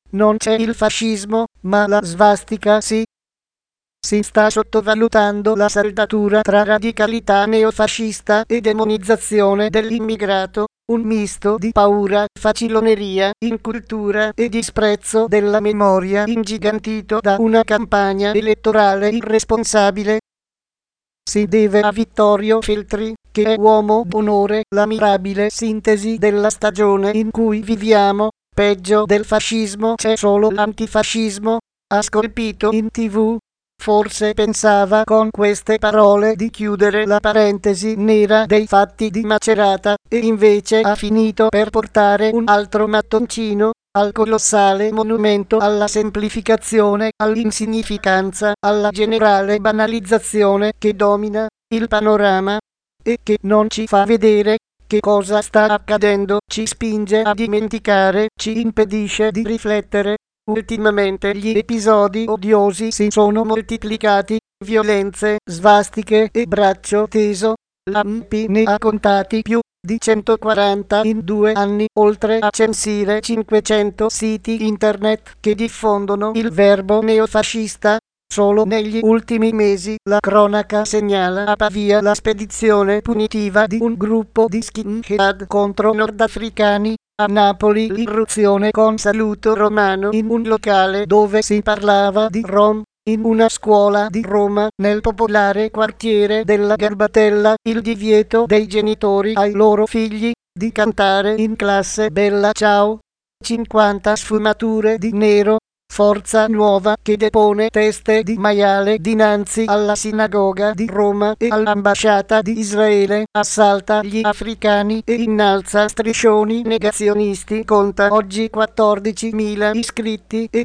non c'è il fascismo, ma la svastica sì. Si sta sottovalutando la saldatura tra radicalità neofascista e demonizzazione dell'immigrato, un misto di paura, faciloneria, incultura e disprezzo della memoria ingigantito da una campagna elettorale irresponsabile. Si deve a Vittorio Feltri, che è uomo d'onore, la mirabile sintesi della stagione in cui viviamo. Peggio del fascismo c'è solo l'antifascismo, ha scolpito in TV. Forse pensava con queste parole di chiudere la parentesi nera dei fatti di Macerata, e invece ha finito per portare un altro mattoncino al colossale monumento alla semplificazione, all'insignificanza, alla generale banalizzazione che domina il panorama e che non ci fa vedere che cosa sta accadendo, ci spinge a dimenticare, ci impedisce di riflettere. Ultimamente gli episodi odiosi si sono moltiplicati, violenze, svastiche e braccio teso. L'ANPI ne ha contati più di 140 in 2 anni, oltre a censire 500 siti internet che diffondono il verbo neofascista. Solo negli ultimi mesi la cronaca segnala a Pavia la spedizione punitiva di un gruppo di skinhead contro nordafricani. A Napoli l'irruzione con saluto romano in un locale dove si parlava di rom. In una scuola di Roma, nel popolare quartiere della Garbatella, il divieto dei genitori ai loro figli di cantare in classe Bella Ciao. 50 sfumature di nero. Forza Nuova che depone teste di maiale dinanzi alla sinagoga di Roma e all'ambasciata di Israele, assalta gli africani e innalza striscioni negazionisti, conta oggi 14.000 iscritti e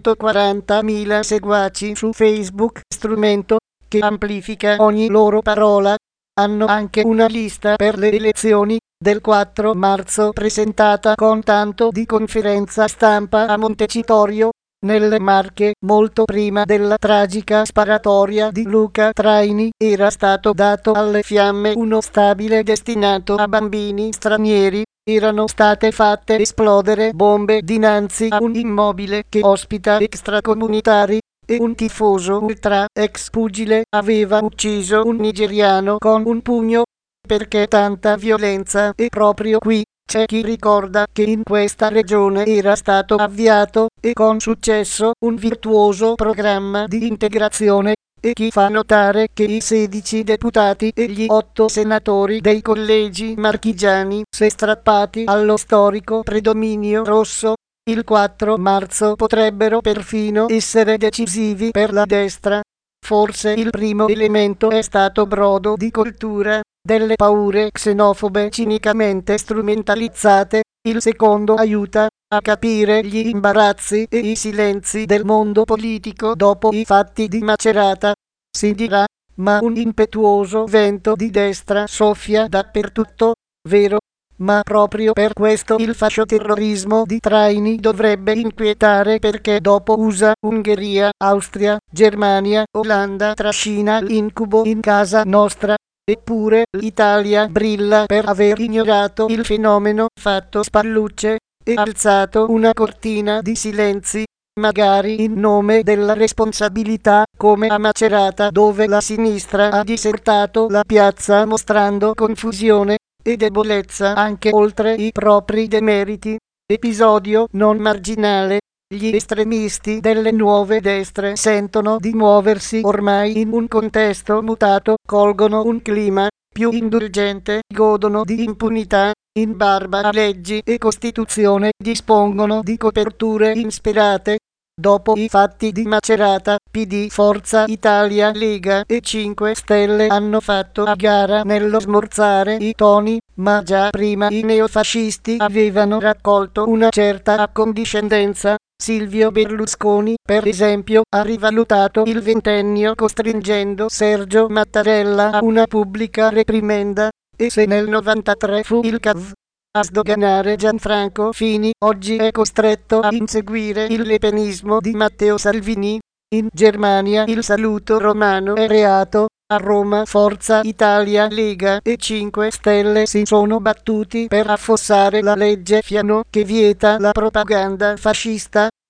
240.000 seguaci su Facebook, strumento che amplifica ogni loro parola. Hanno anche una lista per le elezioni del 4 marzo presentata con tanto di conferenza stampa a Montecitorio, nelle Marche. Molto prima della tragica sparatoria di Luca Traini era stato dato alle fiamme uno stabile destinato a bambini stranieri. Erano state fatte esplodere bombe dinanzi a un immobile che ospita extracomunitari e un tifoso ultra ex pugile aveva ucciso un nigeriano con un pugno. Perché tanta violenza? E proprio qui c'è chi ricorda che in questa regione era stato avviato, e con successo, un virtuoso programma di integrazione, e chi fa notare che i 16 deputati e gli 8 senatori dei collegi marchigiani, se strappati allo storico predominio rosso, il 4 marzo potrebbero perfino essere decisivi per la destra. Forse il primo elemento è stato brodo di coltura delle paure xenofobe cinicamente strumentalizzate, il secondo aiuta a capire gli imbarazzi e i silenzi del mondo politico dopo i fatti di Macerata. Si dirà, ma un impetuoso vento di destra soffia dappertutto, vero? Ma proprio per questo il fascioterrorismo di Traini dovrebbe inquietare, perché dopo USA, Ungheria, Austria, Germania, Olanda trascina l'incubo in casa nostra. Eppure l'Italia brilla per aver ignorato il fenomeno, fatto spallucce e alzato una cortina di silenzi, magari in nome della responsabilità, come a Macerata, dove la sinistra ha disertato la piazza mostrando confusione e debolezza anche oltre i propri demeriti. Episodio non marginale. Gli estremisti delle nuove destre sentono di muoversi ormai in un contesto mutato, colgono un clima più indulgente, godono di impunità, in barba a leggi e Costituzione, dispongono di coperture insperate. Dopo i fatti di Macerata, PD, Forza Italia, Lega e 5 Stelle hanno fatto a gara nello smorzare i toni, ma già prima i neofascisti avevano raccolto una certa accondiscendenza. Silvio Berlusconi, per esempio, ha rivalutato il ventennio costringendo Sergio Mattarella a una pubblica reprimenda, e se nel 93 fu il CAV a sdoganare Gianfranco Fini, oggi è costretto a inseguire il lepenismo di Matteo Salvini. In Germania il saluto romano è reato. A Roma Forza Italia, Lega e 5 Stelle si sono battuti per affossare la legge Fiano che vieta la propaganda fascista.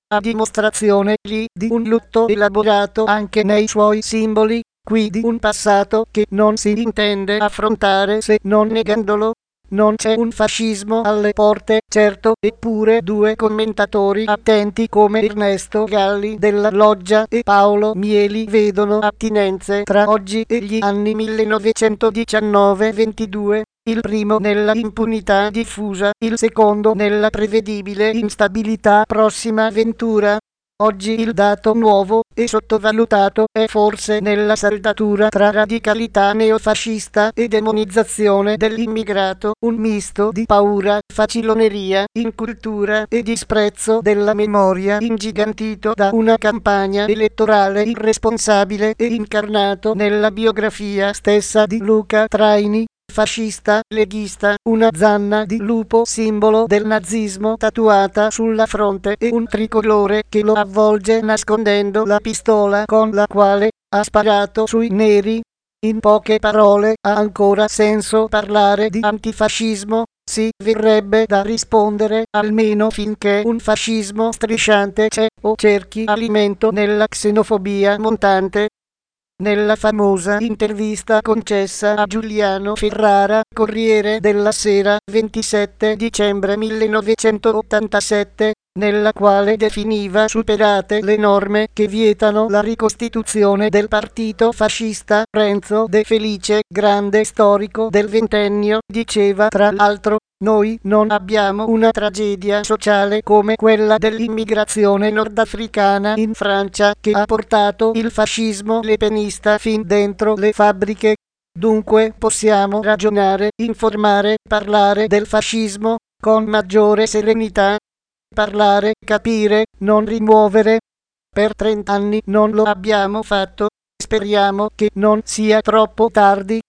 a dimostrazione lì di un lutto elaborato anche nei suoi simboli, qui di un passato che non si intende affrontare se non negandolo. Non c'è un fascismo alle porte, certo, eppure due commentatori attenti come Ernesto Galli della Loggia e Paolo Mieli vedono attinenze tra oggi e gli anni 1919-22. Il primo nella impunità diffusa, il secondo nella prevedibile instabilità prossima ventura. Oggi il dato nuovo e sottovalutato è forse nella saldatura tra radicalità neofascista e demonizzazione dell'immigrato, un misto di paura, faciloneria, incultura e disprezzo della memoria ingigantito da una campagna elettorale irresponsabile e incarnato nella biografia stessa di Luca Traini. Fascista, leghista, una zanna di lupo simbolo del nazismo tatuata sulla fronte e un tricolore che lo avvolge nascondendo la pistola con la quale ha sparato sui neri. In poche parole, ha ancora senso parlare di antifascismo? Sì, verrebbe da rispondere, almeno finché un fascismo strisciante c'è o cerchi alimento nella xenofobia montante. Nella famosa intervista concessa a Giuliano Ferrara, Corriere della Sera, 27 dicembre 1987, nella quale definiva superate le norme che vietano la ricostituzione del partito fascista, Renzo De Felice, grande storico del ventennio, diceva tra l'altro: noi non abbiamo una tragedia sociale come quella dell'immigrazione nordafricana in Francia che ha portato il fascismo lepenista fin dentro le fabbriche. Dunque possiamo ragionare, informare, parlare del fascismo con maggiore serenità. Parlare, capire, non rimuovere. Per 30 anni non lo abbiamo fatto. Speriamo che non sia troppo tardi.